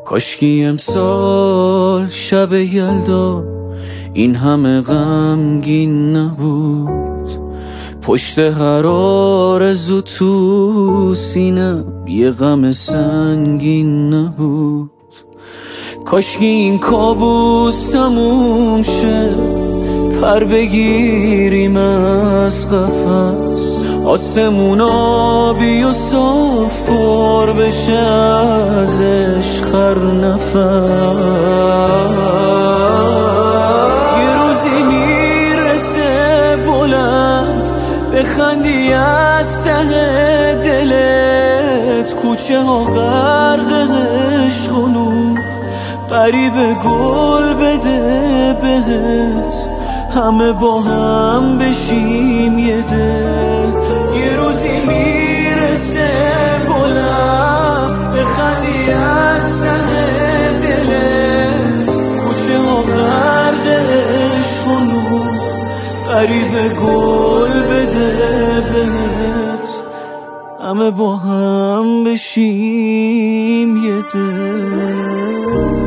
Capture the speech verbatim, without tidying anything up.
کاشکی امسال شب یلدا این همه غمگین نبود، پشت هر آرزو تو سینم یه غم سنگین نبود. کاشکی این کابوس تموم شه، پر بگیریم از قفس، آسمون آبی و صاف پر بشه ازش هر نفس. یه روزی میرسه بلند بخندی از ته دلت، کوچه ها غرق عشق و نور، غریب گل بده بهت، همه با هم بشیم یه دل. یه روزی میرسه بلند بخندی از ته دلت، کوچه ها غرق عشق و نور، غریب گل بده بهت، همه با هم بشیم یه دل.